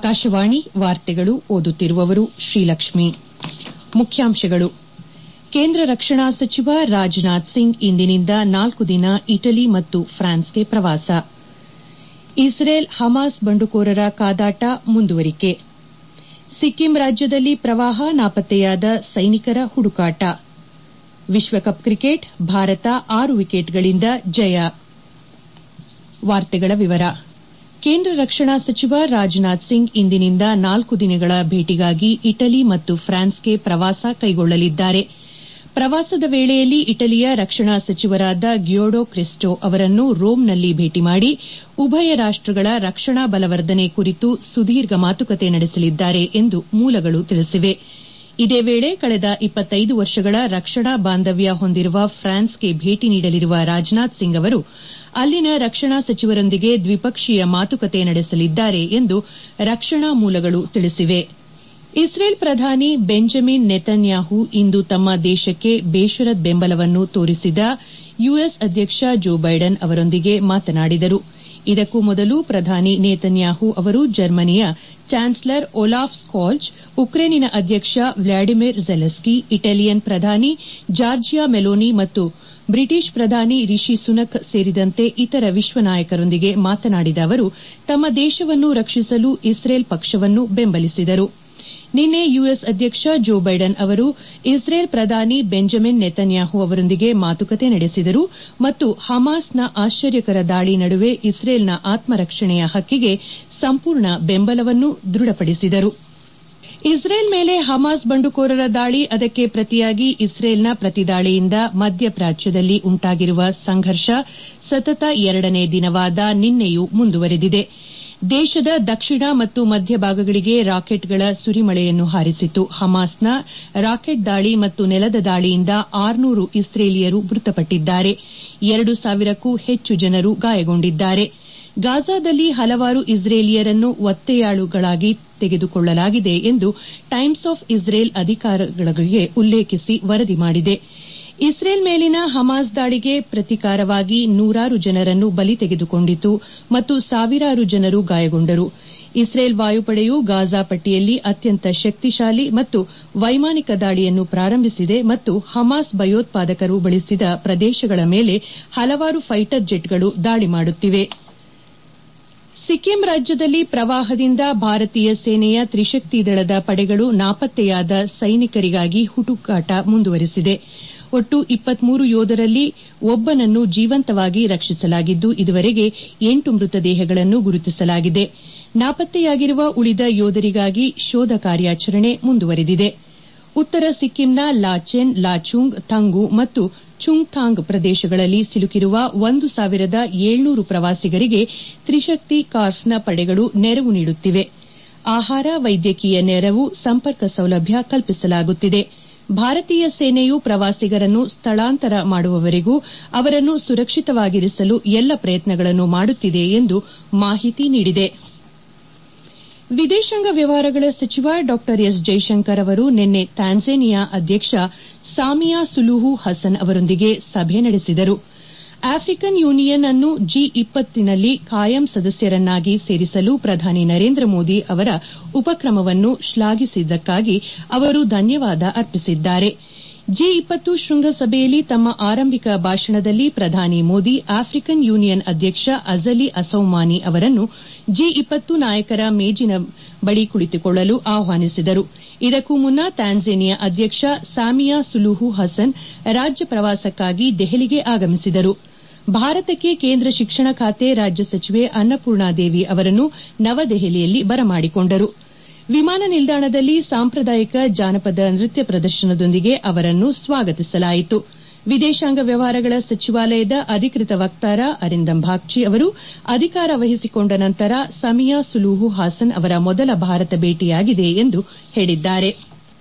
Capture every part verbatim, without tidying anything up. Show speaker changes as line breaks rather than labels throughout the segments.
ಆಕಾಶವಾಣಿ ವಾರ್ತೆಗಳು ಓದುತ್ತಿರುವವರು ಶ್ರೀಲಕ್ಷ್ಮಿ. ಮುಖ್ಯಾಂಶಗಳು. ಕೇಂದ್ರ ರಕ್ಷಣಾ ಸಚಿವ ರಾಜನಾಥ್ ಸಿಂಗ್ ಇಂದಿನಿಂದ ನಾಲ್ಕು ದಿನ ಇಟಲಿ ಮತ್ತು ಫ್ರಾನ್ಸ್ಗೆ ಪ್ರವಾಸ. ಇಸ್ರೇಲ್ ಹಮಾಸ್ ಬಂಡುಕೋರರ ಕಾದಾಟ ಮುಂದುವರಿಕೆ. ಸಿಕ್ಕಿಂ ರಾಜ್ಯದಲ್ಲಿ ಪ್ರವಾಹ, ನಾಪತ್ತೆಯಾದ ಸೈನಿಕರ ಹುಡುಕಾಟ. ವಿಶ್ವಕಪ್ ಕ್ರಿಕೆಟ್, ಭಾರತ ಆರು ವಿಕೆಟ್ಗಳಿಂದ ಜಯ. ಕೇಂದ್ರ ರಕ್ಷಣಾ ಸಚಿವ ರಾಜನಾಥ್ ಸಿಂಗ್ ಇಂದಿನಿಂದ ನಾಲ್ಕು ದಿನಗಳ ಭೇಟಿಗಾಗಿ ಇಟಲಿ ಮತ್ತು ಫ್ರಾನ್ಸ್ಗೆ ಪ್ರವಾಸ ಕೈಗೊಳ್ಳಲಿದ್ದಾರೆ. ಪ್ರವಾಸದ ವೇಳೆಯಲ್ಲಿ ಇಟಲಿಯ ರಕ್ಷಣಾ ಸಚಿವರಾದ ಗಿಯೋಡೋ ಕ್ರಿಸ್ಟೋ ಅವರನ್ನು ರೋಮ್ನಲ್ಲಿ ಭೇಟಿ ಮಾಡಿ ಉಭಯ ರಾಷ್ಟಗಳ ರಕ್ಷಣಾ ಬಲವರ್ಧನೆ ಕುರಿತು ಸುದೀರ್ಘ ಮಾತುಕತೆ ನಡೆಸಲಿದ್ದಾರೆ ಎಂದು ಮೂಲಗಳು ತಿಳಿಸಿವೆ. ಇದೇ ವೇಳೆ ಕಳೆದ ಇಪ್ಪತ್ತೈದು ವರ್ಷಗಳ ರಕ್ಷಣಾ ಬಾಂಧವ್ಯ ಹೊಂದಿರುವ ಫ್ರಾನ್ಸ್ಗೆ ಭೇಟಿ ನೀಡಲಿರುವ ರಾಜನಾಥ್ ಸಿಂಗ್ ಅವರು ಅಲ್ಲಿನ ರಕ್ಷಣಾ ಸಚಿವರೊಂದಿಗೆ ದ್ವಿಪಕ್ಷೀಯ ಮಾತುಕತೆ ನಡೆಸಲಿದ್ದಾರೆ ಎಂದು ರಕ್ಷಣಾ ಮೂಲಗಳು ತಿಳಿಸಿವೆ. ಇಸ್ರೇಲ್ ಪ್ರಧಾನಿ ಬೆಂಜಮಿನ್ ನೆತನ್ಯಾಹು ಇಂದು ತಮ್ಮ ದೇಶಕ್ಕೆ ಬೇಷರತ್ ಬೆಂಬಲವನ್ನು ತೋರಿಸಿದ ಯುಎಸ್ ಅಧ್ಯಕ್ಷ ಜೋ ಬೈಡನ್ ಅವರೊಂದಿಗೆ ಮಾತನಾಡಿದರು. ಇದಕ್ಕೂ ಮೊದಲು ಪ್ರಧಾನಿ ನೇತನ್ಯಾಹು ಅವರು ಜರ್ಮನಿಯ ಚಾನ್ಸಲರ್ ಒಲಾಫ್ ಸ್ಕಾಲ್ಜ್, ಉಕ್ರೇನಿನ ಅಧ್ಯಕ್ಷ ವ್ಲಾಡಿಮಿರ್ ಝೆಲೆನ್ಸ್ಕಿ, ಇಟಾಲಿಯನ್ ಪ್ರಧಾನಿ ಜಾರ್ಜಿಯಾ ಮೆಲೋನಿ ಮತ್ತು ಬ್ರಿಟಿಷ್ ಪ್ರಧಾನಿ ರಿಷಿ ಸುನಕ್ ಸೇರಿದಂತೆ ಇತರ ವಿಶ್ವ ನಾಯಕರೊಂದಿಗೆ ಮಾತನಾಡಿದ ಅವರು ತಮ್ಮ ದೇಶವನ್ನು ರಕ್ಷಿಸಲು ಇಸ್ರೇಲ್ ಪಕ್ಷವನ್ನು ಬೆಂಬಲಿಸಿದರು. ನಿನ್ನೆ ಯುಎಸ್ ಅಧ್ಯಕ್ಷ ಜೋ ಬೈಡನ್ ಅವರು ಇಸ್ರೇಲ್ ಪ್ರಧಾನಿ ಬೆಂಜಮಿನ್ ನೆತನ್ಯಾಹು ಅವರೊಂದಿಗೆ ಮಾತುಕತೆ ನಡೆಸಿದರು ಮತ್ತು ಹಮಾಸ್ನ ಆಶ್ಚರ್ಯಕರ ದಾಳಿ ನಡುವೆ ಇಸ್ರೇಲ್ನ ಆತ್ಮರಕ್ಷಣೆಯ ಹಕ್ಕಿಗೆ ಸಂಪೂರ್ಣ ಬೆಂಬಲವನ್ನು ದೃಢಪಡಿಸಿದರು. ಇಸ್ರೇಲ್ ಮೇಲೆ ಹಮಾಸ್ ಬಂಡುಕೋರರ ದಾಳಿ, ಅದಕ್ಕೆ ಪ್ರತಿಯಾಗಿ ಇಸ್ರೇಲ್ನ ಪ್ರತಿದಾಳಿಯಿಂದ ಮಧ್ಯಪ್ರಾಚ್ಯದಲ್ಲಿ ಉಂಟಾಗಿರುವ ಸಂಘರ್ಷ ಸತತ ಎರಡನೇ ದಿನವಾದ ನಿನ್ನೆಯೂ ಮುಂದುವರೆದಿದೆ. ದೇಶದ ದಕ್ಷಿಣ ಮತ್ತು ಮಧ್ಯ ಭಾಗಗಳಿಗೆ ರಾಕೆಟ್ಗಳ ಸುರಿಮಳೆಯನ್ನು ಹಾರಿಸಿತು. ಹಮಾಸ್ನ ರಾಕೆಟ್ ದಾಳಿ ಮತ್ತು ನೆಲದ ದಾಳಿಯಿಂದ ಆರುನೂರು ಇಸ್ರೇಲಿಯರು ಮೃತಪಟ್ಟಿದ್ದಾರೆ. ಎರಡು ಸಾವಿರಕ್ಕೂ ಹೆಚ್ಚು ಜನರು ಗಾಯಗೊಂಡಿದ್ದಾರೆ. ಗಾಜಾದಲ್ಲಿ ಹಲವಾರು ಇಸ್ರೇಲಿಯರನ್ನು ಒತ್ತೆಯಾಳುಗಳಾಗಿ ತೆಗೆದುಕೊಳ್ಳಲಾಗಿದೆ ಎಂದು ಟೈಮ್ಸ್ ಆಫ್ ಇಸ್ರೇಲ್ ಅಧಿಕಾರಿಗಳಿಗೆ ಉಲ್ಲೇಖಿಸಿ ವರದಿ ಮಾಡಿದೆ. ಇಸ್ರೇಲ್ ಮೇಲಿನ ಹಮಾಸ್ ದಾಳಿಗೆ ಪ್ರತೀಕಾರವಾಗಿ ನೂರಾರು ಜನರನ್ನು ಬಲಿ ತೆಗೆದುಕೊಂಡಿತು ಮತ್ತು ಸಾವಿರಾರು ಜನರು ಗಾಯಗೊಂಡರು. ಇಸ್ರೇಲ್ ವಾಯುಪಡೆಯು ಗಾಜಾ ಪಟ್ಟಿಯಲ್ಲಿ ಅತ್ಯಂತ ಶಕ್ತಿಶಾಲಿ ಮತ್ತು ವೈಮಾನಿಕ ದಾಳಿಯನ್ನು ಪ್ರಾರಂಭಿಸಿದೆ ಮತ್ತು ಹಮಾಸ್ ಭಯೋತ್ಪಾದಕರು ಬಳಸಿದ ಪ್ರದೇಶಗಳ ಮೇಲೆ ಹಲವಾರು ಫೈಟರ್ ಜೆಟ್ಗಳು ದಾಳಿ ಮಾಡುತ್ತಿವೆ. ಸಿಕ್ಕಿಂ ರಾಜ್ಯದಲ್ಲಿ ಪ್ರವಾಹದಿಂದ ಭಾರತೀಯ ಸೇನೆಯ ತ್ರಿಶಕ್ತಿ ದಳದ ಪಡೆಗಳು ನಾಪತ್ತೆಯಾದ ಸೈನಿಕರಿಗಾಗಿ ಹುಡುಕಾಟ ಮುಂದುವರೆಸಿದೆ. ಒಟ್ಟು ಇಪ್ಪತ್ಮೂರು ಯೋಧರಲ್ಲಿ ಒಬ್ಬನನ್ನು ಜೀವಂತವಾಗಿ ರಕ್ಷಿಸಲಾಗಿದ್ದು, ಇದುವರೆಗೆ ಎಂಟು ಮೃತದೇಹಗಳನ್ನು ಗುರುತಿಸಲಾಗಿದೆ. ನಾಪತ್ತೆಯಾಗಿರುವ ಉಳಿದ ಯೋಧರಿಗಾಗಿ ಶೋಧ ಕಾರ್ಯಾಚರಣೆ ಮುಂದುವರೆದಿದೆ. ಉತ್ತರ ಸಿಕ್ಕಿಂನ ಲಾಚೆನ್, ಲಾಚುಂಗ್, ಥಂಗು ಮತ್ತು ಚುಂಗ್ಥಾಂಗ್ ಪ್ರದೇಶಗಳಲ್ಲಿ ಸಿಲುಕಿರುವ ಒಂದು ಸಾವಿರದ ಏಳ್ನೂರು ಪ್ರವಾಸಿಗರಿಗೆ ತ್ರಿಶಕ್ತಿ ಕಾರ್ಪ್ಸ್ನ ಪಡೆಗಳು ನೆರವು ನೀಡುತ್ತಿವೆ. ಆಹಾರ, ವೈದ್ಯಕೀಯ ನೆರವು, ಸಂಪರ್ಕ ಸೌಲಭ್ಯ ಕಲ್ಪಿಸಲಾಗುತ್ತಿದೆ. ಭಾರತೀಯ ಸೇನೆಯು ಪ್ರವಾಸಿಗರನ್ನು ಸ್ಥಳಾಂತರ ಮಾಡುವವರೆಗೂ ಅವರನ್ನು ಸುರಕ್ಷಿತವಾಗಿರಿಸಲು ಎಲ್ಲ ಪ್ರಯತ್ನಗಳನ್ನು ಮಾಡುತ್ತಿದೆ ಎಂದು ಮಾಹಿತಿ ನೀಡಿದೆ. ವಿದೇಶಾಂಗ ವ್ಯವಹಾರಗಳ ಸಚಿವ ಡಾ ಎಸ್ ಜೈಶಂಕರ್ ಅವರು ನಿನ್ನೆ ತಾಂಜೇನಿಯಾ ಅಧ್ಯಕ್ಷ ಸಾಮಿಯಾ ಸುಲುಹು ಹಸನ್ ಅವರೊಂದಿಗೆ ಸಭೆ ನಡೆಸಿದರು. ಆಫ್ರಿಕನ್ ಯೂನಿಯನ್ ಅನ್ನು ಜಿ ಇಪ್ಪತ್ತಿನಲ್ಲಿ ಕಾಯಂ ಸದಸ್ಯರನ್ನಾಗಿ ಸೇರಿಸಲು ಪ್ರಧಾನಿ ನರೇಂದ್ರ ಮೋದಿ ಅವರ ಉಪಕ್ರಮವನ್ನು ಶ್ಲಾಘಿಸಿದ್ದಕ್ಕಾಗಿ ಅವರು ಧನ್ಯವಾದ ಅರ್ಪಿಸಿದ್ದಾರೆ. ಜಿ ಇಪ್ಪತ್ತು ಶೃಂಗಸಭೆಯಲ್ಲಿ ತಮ್ಮ ಆರಂಭಿಕ ಭಾಷಣದಲ್ಲಿ ಪ್ರಧಾನಿ ಮೋದಿ ಆಫ್ರಿಕನ್ ಯೂನಿಯನ್ ಅಧ್ಯಕ್ಷ ಅಜಲಿ ಅಸೌಮಾನಿ ಅವರನ್ನು ಜಿ ಇಪ್ಪತ್ತು ನಾಯಕರ ಮೇಜಿನ ಬಳಿ ಕುಳಿತುಕೊಳ್ಳಲು ಆಹ್ವಾನಿಸಿದರು. ಇದಕ್ಕೂ ಮುನ್ನ ತಾಂಜೇನಿಯಾ ಅಧ್ಯಕ್ಷ ಸಾಮಿಯಾ ಸುಲುಹು ಹಸನ್ ರಾಜ್ಯ ಪ್ರವಾಸಕ್ಕಾಗಿ ದೆಹಲಿಗೆ ಆಗಮಿಸಿದರು. ಭಾರತಕ್ಕೆ ಕೇಂದ್ರ ಶಿಕ್ಷಣ ಖಾತೆ ರಾಜ್ಯ ಸಚಿವೆ ಅನ್ನಪೂರ್ಣಾದೇವಿ ಅವರನ್ನು ನವದೆಹಲಿಯಲ್ಲಿ ಬರಮಾಡಿಕೊಂಡರು. ವಿಮಾನ ನಿಲ್ದಾಣದಲ್ಲಿ ಸಾಂಪ್ರದಾಯಿಕ ಜಾನಪದ ನೃತ್ಯ ಪ್ರದರ್ಶನದೊಂದಿಗೆ ಅವರನ್ನು ಸ್ವಾಗತಿಸಲಾಯಿತು. ವಿದೇಶಾಂಗ ವ್ಯವಹಾರಗಳ ಸಚಿವಾಲಯದ ಅಧಿಕೃತ ವಕ್ತಾರ ಅರಿಂದಮ್ ಬಾಗ್ಚಿ ಅವರು ಅಧಿಕಾರ ವಹಿಸಿಕೊಂಡ ನಂತರ ಸಾಮಿಯಾ ಸುಲುಹು ಹಾಸನ್ ಅವರ ಮೊದಲ ಭಾರತ ಭೇಟಿಯಾಗಿದೆ ಎಂದು ಹೇಳಿದ್ದಾರೆ.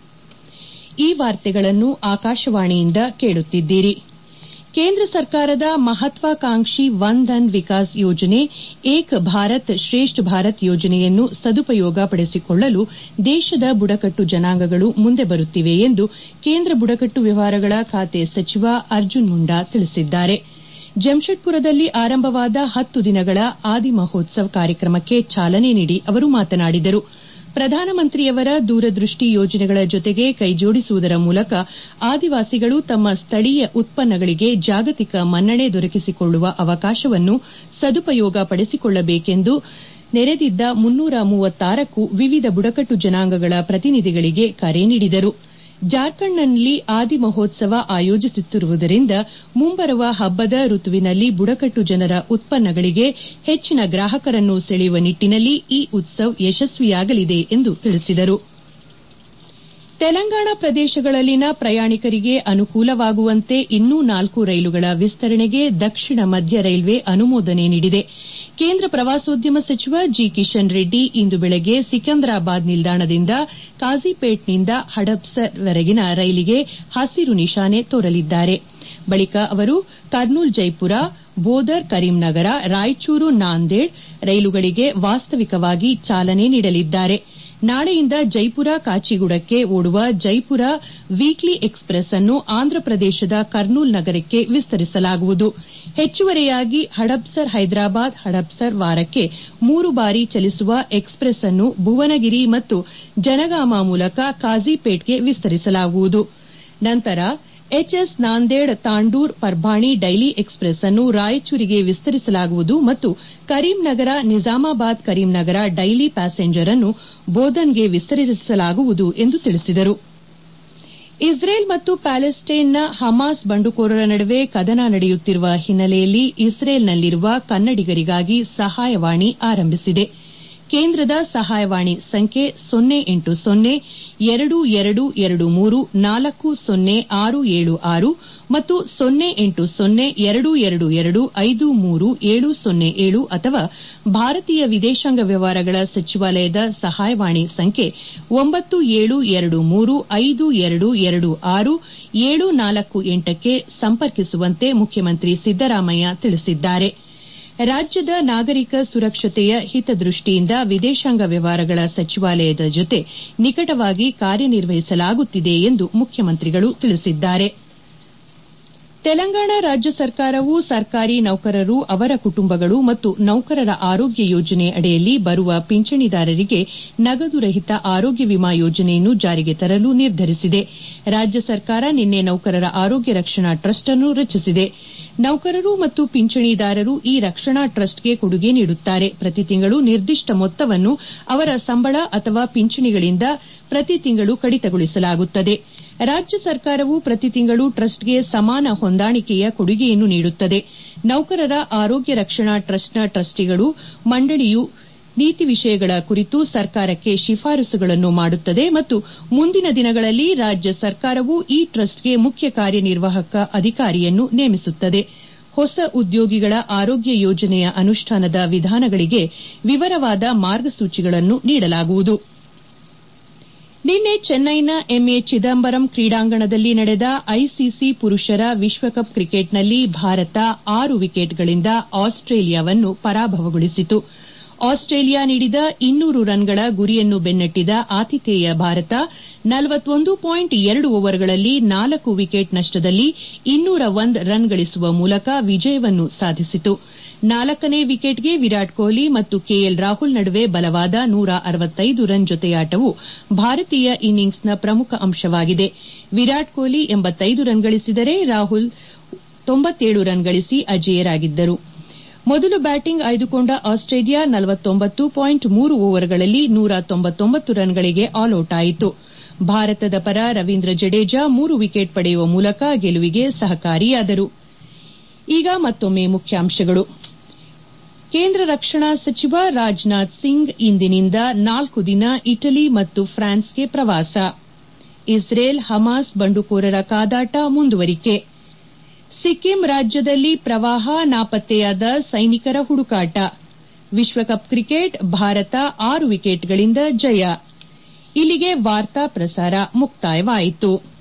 ಈ ವಾರ್ತೆಗಳನ್ನು ಆಕಾಶವಾಣಿಯಿಂದ ಕೇಳುತ್ತಿದ್ದೀರಿ. ಕೇಂದ್ರ ಸರ್ಕಾರದ ಮಹತ್ವಾಕಾಂಕ್ಷಿ ವನ್ ಧನ್ ವಿಕಾಸ್ ಯೋಜನೆ ಏಕ್ ಭಾರತ್ ಶ್ರೇಷ್ಠ ಭಾರತ್ ಯೋಜನೆಯನ್ನು ಸದುಪಯೋಗಪಡಿಸಿಕೊಳ್ಳಲು ದೇಶದ ಬುಡಕಟ್ಟು ಜನಾಂಗಗಳು ಮುಂದೆ ಬರುತ್ತಿವೆ ಎಂದು ಕೇಂದ್ರ ಬುಡಕಟ್ಟು ವ್ಯವಹಾರಗಳ ಖಾತೆ ಸಚಿವ ಅರ್ಜುನ್ ಮುಂಡಾ ತಿಳಿಸಿದ್ದಾರೆ. ಜಮ್ಷೆಡ್ಪುರದಲ್ಲಿ ಆರಂಭವಾದ ಹತ್ತು ದಿನಗಳ ಆದಿ ಮಹೋತ್ಸವ್ ಕಾರ್ಯಕ್ರಮಕ್ಕೆ ಚಾಲನೆ ನೀಡಿ ಅವರು ಮಾತನಾಡಿದರು. ಪ್ರಧಾನಮಂತ್ರಿಯವರ ದೂರದೃಷ್ಟಿ ಯೋಜನೆಗಳ ಜೊತೆಗೆ ಕೈಜೋಡಿಸುವುದರ ಮೂಲಕ ಆದಿವಾಸಿಗಳು ತಮ್ಮ ಸ್ಥಳೀಯ ಉತ್ಪನ್ನಗಳಿಗೆ ಜಾಗತಿಕ ಮನ್ನಣೆ ದೊರಕಿಸಿಕೊಳ್ಳುವ ಅವಕಾಶವನ್ನು ಸದುಪಯೋಗ ಪಡಿಸಿಕೊಳ್ಳಬೇಕೆಂದು ನೆರೆದಿದ್ದ ಮುನ್ನೂರ ಮೂವತ್ತಾರಕ್ಕೂ ವಿವಿಧ ಬುಡಕಟ್ಟು ಜನಾಂಗಗಳ ಪ್ರತಿನಿಧಿಗಳಿಗೆ ಕರೆ ನೀಡಿದರು. ಜಾರ್ಖಂಡ್ನಲ್ಲಿ ಆದಿ ಮಹೋತ್ಸವ ಆಯೋಜಿಸುತ್ತಿರುವುದರಿಂದ ಮುಂಬರುವ ಹಬ್ಬದ ಋತುವಿನಲ್ಲಿ ಬುಡಕಟ್ಟು ಜನರ ಉತ್ಪನ್ನಗಳಿಗೆ ಹೆಚ್ಚಿನ ಗ್ರಾಹಕರನ್ನು ಸೆಳೆಯುವ ನಿಟ್ಟಿನಲ್ಲಿ ಈ ಉತ್ಸವ್ ಯಶಸ್ವಿಯಾಗಲಿದೆ ಎಂದು ತಿಳಿಸಿದರು. ತೆಲಂಗಾಣ ಪ್ರದೇಶಗಳಲ್ಲಿನ ಪ್ರಯಾಣಿಕರಿಗೆ ಅನುಕೂಲವಾಗುವಂತೆ ಇನ್ನೂ ನಾಲ್ಕು ರೈಲುಗಳ ವಿಸ್ತರಣೆಗೆ ದಕ್ಷಿಣ ಮಧ್ಯ ರೈಲ್ವೆ ಅನುಮೋದನೆ ನೀಡಿದೆ. ಕೇಂದ್ರ ಪ್ರವಾಸೋದ್ಯಮ ಸಚಿವ ಜಿ ಕಿಶನ್ ರೆಡ್ಡಿ ಇಂದು ಬೆಳಗ್ಗೆ ಸಿಕಂದರಾಬಾದ್ ನಿಲ್ದಾಣದಿಂದ ಕಾಜಿಪೇಟ್ನಿಂದ ಹಡಪ್ಸರ್ವರೆಗಿನ ರೈಲಿಗೆ ಹಸಿರು ನಿಶಾನೆ ತೋರಲಿದ್ದಾರೆ. ಬಳಿಕ ಅವರು ಕರ್ನೂಲ್ ಜೈಪುರ, ಬೋದರ್ ಕರೀಂನಗರ, ರಾಯಚೂರು ನಾಂದೇಡ್ ರೈಲುಗಳಿಗೆ ವಾಸ್ತವಿಕವಾಗಿ ಚಾಲನೆ ನೀಡಲಿದ್ದಾರೆ. ನಾಳೆಯಿಂದ ಜೈಪುರ ಕಾಚಿಗುಡಕ್ಕೆ ಓಡುವ ಜೈಪುರ ವೀಕ್ಲಿ ಎಕ್ಸ್ಪ್ರೆಸ್ ಅನ್ನು ಆಂಧ್ರಪ್ರದೇಶದ ಕರ್ನೂಲ್ ನಗರಕ್ಕೆ ವಿಸ್ತರಿಸಲಾಗುವುದು. ಹೆಚ್ಚುವರಿಯಾಗಿ ಹಡಪ್ಸರ್ ಹೈದರಾಬಾದ್, ಹಡಪ್ಸರ್ ವಾರಕ್ಕೆ ಮೂರು ಬಾರಿ ಚಲಿಸುವ ಎಕ್ಸ್ಪ್ರೆಸ್ ಅನ್ನು ಭುವನಗಿರಿ ಮತ್ತು ಜನಗಾಮ ಮೂಲಕ ಕಾಜಿಪೇಟ್ಗೆ ವಿಸ್ತರಿಸಲಾಗುವುದು. ನಂತರ HS Nanded Tandur Parbhani daily express ಅನ್ನು ರಾಯಚೂರಿಗೆ ವಿಸ್ತರಿಸಲಾಗುವುದು ಮತ್ತು ಕರೀಂನಗರ ನಿಜಾಮಾಬಾದ್ ಕರೀಂನಗರ ಡೈಲಿ ಪ್ಯಾಸೆಂಜರ್ ಅನ್ನು ಬೋಧನ್ಗೆ ವಿಸ್ತರಿಸಲಾಗುವುದು ಎಂದು ತಿಳಿಸಿದರು. ಇಸ್ರೇಲ್ ಮತ್ತು ಪ್ಯಾಲೆಸ್ಟೈನ್ನ ಹಮಾಸ್ ಬಂಡುಕೋರರ ನಡುವೆ ಕದನ ನಡೆಯುತ್ತಿರುವ ಹಿನ್ನೆಲೆಯಲ್ಲಿ ಇಸ್ರೇಲ್ನಲ್ಲಿರುವ ಕನ್ನಡಿಗರಿಗಾಗಿ ಸಹಾಯವಾಣಿ ಆರಂಭಿಸಿದೆ. ಕೇಂದ್ರದ ಸಹಾಯವಾಣಿ ಸಂಖ್ಯೆ ಸೊನ್ನೆ ಎಂಟು ಸೊನ್ನೆ ಎರಡು ಎರಡು ಎರಡು ಮೂರು ನಾಲ್ಕು ಸೊನ್ನೆ ಆರು ಏಳು ಆರು ಮತ್ತು ಸೊನ್ನೆ ಎಂಟು ಸೊನ್ನೆ ಎರಡು ಎರಡು ಎರಡು ಐದು ಮೂರು ಏಳು ಸೊನ್ನೆ ಏಳು ಅಥವಾ ಭಾರತೀಯ ವಿದೇಶಾಂಗ ವ್ಯವಹಾರಗಳ ಸಚಿವಾಲಯದ ಸಹಾಯವಾಣಿ ಸಂಖ್ಯೆ ಒಂಬತ್ತು ಏಳು ಎರಡು ಮೂರು ಐದು ಎರಡು ಎರಡು ಆರು ಏಳು ನಾಲ್ಕು ಎಂಟಕ್ಕೆ ಸಂಪರ್ಕಿಸುವಂತೆ ಮುಖ್ಯಮಂತ್ರಿ ಸಿದ್ದರಾಮಯ್ಯ ತಿಳಿಸಿದ್ದಾರೆ. ರಾಜ್ಯದ ನಾಗರಿಕ ಸುರಕ್ಷತೆಯ ಹಿತದೃಷ್ಟಿಯಿಂದ ವಿದೇಶಾಂಗ ವ್ಯವಹಾರಗಳ ಸಚಿವಾಲಯದ ಜೊತೆ ನಿಕಟವಾಗಿ ಕಾರ್ಯನಿರ್ವಹಿಸಲಾಗುತ್ತಿದೆ ಎಂದು ಮುಖ್ಯಮಂತ್ರಿಗಳು ತಿಳಿಸಿದ್ದಾರೆ. ತೆಲಂಗಾಣ ರಾಜ್ಯ ಸರ್ಕಾರವು ಸರ್ಕಾರಿ ನೌಕರರು, ಅವರ ಕುಟುಂಬಗಳು ಮತ್ತು ನೌಕರರ ಆರೋಗ್ಯ ಯೋಜನೆ ಅಡಿಯಲ್ಲಿ ಬರುವ ಪಿಂಚಣಿದಾರರಿಗೆ ನಗದುರಹಿತ ಆರೋಗ್ಯ ವಿಮಾ ಯೋಜನೆಯನ್ನು ಜಾರಿಗೆ ತರಲು ನಿರ್ಧರಿಸಿದೆ. ರಾಜ್ಯ ಸರ್ಕಾರ ನಿನ್ನೆ ನೌಕರರ ಆರೋಗ್ಯ ರಕ್ಷಣಾ ಟ್ರಸ್ಟ್ ಅನ್ನು ರಚಿಸಿದೆ. ನೌಕರರು ಮತ್ತು ಪಿಂಚಣಿದಾರರು ಈ ರಕ್ಷಣಾ ಟ್ರಸ್ಟ್ಗೆ ಕೊಡುಗೆ ನೀಡುತ್ತಾರೆ. ಪ್ರತಿ ತಿಂಗಳು ನಿರ್ದಿಷ್ಟ ಮೊತ್ತವನ್ನು ಅವರ ಸಂಬಳ ಅಥವಾ ಪಿಂಚಣಿಗಳಿಂದ ಪ್ರತಿ ತಿಂಗಳು ಕಡಿತಗೊಳಿಸಲಾಗುತ್ತದೆ. ರಾಜ್ಯ ಸರ್ಕಾರವು ಪ್ರತಿ ತಿಂಗಳು ಟ್ರಸ್ಟ್ಗೆ ಸಮಾನ ಹೊಂದಾಣಿಕೆಯ ಕೊಡುಗೆಯನ್ನು ನೀಡುತ್ತದೆ. ನೌಕರರ ಆರೋಗ್ಯ ರಕ್ಷಣಾ ಟ್ರಸ್ಟ್ನ ಟ್ರಸ್ಟಿಗಳು ಮಂಡಳಿಯು ನೀತಿ ವಿಷಯಗಳ ಕುರಿತು ಸರ್ಕಾರಕ್ಕೆ ಶಿಫಾರಸುಗಳನ್ನು ಮಾಡುತ್ತದೆ ಮತ್ತು ಮುಂದಿನ ದಿನಗಳಲ್ಲಿ ರಾಜ್ಯ ಸರ್ಕಾರವು ಈ ಟ್ರಸ್ಟ್ಗೆ ಮುಖ್ಯ ಕಾರ್ಯನಿರ್ವಾಹಕ ಅಧಿಕಾರಿಯನ್ನು ನೇಮಿಸುತ್ತದೆ. ಹೊಸ ಉದ್ಯೋಗಿಗಳ ಆರೋಗ್ಯ ಯೋಜನೆಯ ಅನುಷ್ಠಾನದ ವಿಧಾನಗಳಿಗೆ ವಿವರವಾದ ಮಾರ್ಗಸೂಚಿಗಳನ್ನು ನೀಡಲಾಗುವುದು. ನಿನ್ನೆ ಚೆನ್ನೈನ ಎಂಎ ಚಿದಂಬರಂ ಕ್ರೀಡಾಂಗಣದಲ್ಲಿ ನಡೆದ ಐಸಿಸಿ ಪುರುಷರ ವಿಶ್ವಕಪ್ ಕ್ರಿಕೆಟ್ನಲ್ಲಿ ಭಾರತ ಆರು ವಿಕೆಟ್ಗಳಿಂದ ಆಸ್ಟ್ರೇಲಿಯಾವನ್ನು ಪರಾಭವಗೊಳಿಸಿತು. ಆಸ್ಟ್ರೇಲಿಯಾ ನೀಡಿದ ಇನ್ನೂರು ರನ್ಗಳ ಗುರಿಯನ್ನು ಬೆನ್ನಟ್ಟಿದ ಆತಿಥೇಯ ಭಾರತ ನಲವತ್ತೊಂದು ಪಾಯಿಂಟ್ ಎರಡು ಓವರ್ಗಳಲ್ಲಿ ನಾಲ್ಕು ವಿಕೆಟ್ ನಷ್ಟದಲ್ಲಿ ಇನ್ನೂರ ಒಂದು ರನ್ ಗಳಿಸುವ ಮೂಲಕ ವಿಜಯವನ್ನು ಸಾಧಿಸಿತು. ನಾಲ್ಕನೇ ವಿಕೆಟ್ಗೆ ವಿರಾಟ್ ಕೊಹ್ಲಿ ಮತ್ತು ಕೆಎಲ್ ರಾಹುಲ್ ನಡುವೆ ಬಲವಾದ ನೂರ ಅರವತ್ತೈದು ರನ್ ಜೊತೆಯಾಟವು ಭಾರತೀಯ ಇನ್ನಿಂಗ್ಸ್ನ ಪ್ರಮುಖ ಅಂಶವಾಗಿದೆ. ವಿರಾಟ್ ಕೊಹ್ಲಿ ಎಂಬತ್ತೈದು ರನ್ ಗಳಿಸಿದರೆ ರಾಹುಲ್ ತೊಂಬತ್ತೇಳು ರನ್ ಗಳಿಸಿ ಅಜೇಯರಾಗಿದ್ದರು. ಮೊದಲು ಬ್ಯಾಟಿಂಗ್ ಆಯ್ದುಕೊಂಡ ಆಸ್ಟ್ರೇಲಿಯಾ ನಲವತ್ತೊಂಬತ್ತು ಪಾಯಿಂಟ್ ಮೂರು ಓವರ್ಗಳಲ್ಲಿ ನೂರ ತೊಂಬತ್ತೊಂಬತ್ತು ರನ್ಗಳಿಗೆ ಆಲ್ಔಟ್ ಆಯಿತು. ಭಾರತದ ಪರ ರವೀಂದ್ರ ಜಡೇಜಾ ಮೂರು ವಿಕೆಟ್ ಪಡೆಯುವ ಮೂಲಕ ಗೆಲುವಿಗೆ ಸಹಕಾರಿಯಾದರು. ಈಗ ಮತ್ತೊಮ್ಮೆ ಮುಖ್ಯಾಂಶಗಳು. ಕೇಂದ್ರ ರಕ್ಷಣಾ ಸಚಿವ ರಾಜನಾಥ್ ಸಿಂಗ್ ಇಂದಿನಿಂದ ನಾಲ್ಕು ದಿನ ಇಟಲಿ ಮತ್ತು ಫ್ರಾನ್ಸ್ಗೆ ಪ್ರವಾಸ. ಇಸ್ರೇಲ್ ಹಮಾಸ್ ಬಂಡುಕೋರರ ಕಾದಾಟ ಮುಂದುವರಿಕೆ. ಸಿಕ್ಕಿಂ ರಾಜ್ಯದಲ್ಲಿ ಪ್ರವಾಹ, ನಾಪತ್ತೆಯಾದ ಸೈನಿಕರ ಹುಡುಕಾಟ. ವಿಶ್ವಕಪ್ ಕ್ರಿಕೆಟ್, ಭಾರತ ಆರು ವಿಕೆಟ್ಗಳಿಂದ ಜಯ. ಇಲ್ಲಿಗೆ ವಾರ್ತಾ ಪ್ರಸಾರ ಮುಕ್ತಾಯವಾಯಿತು.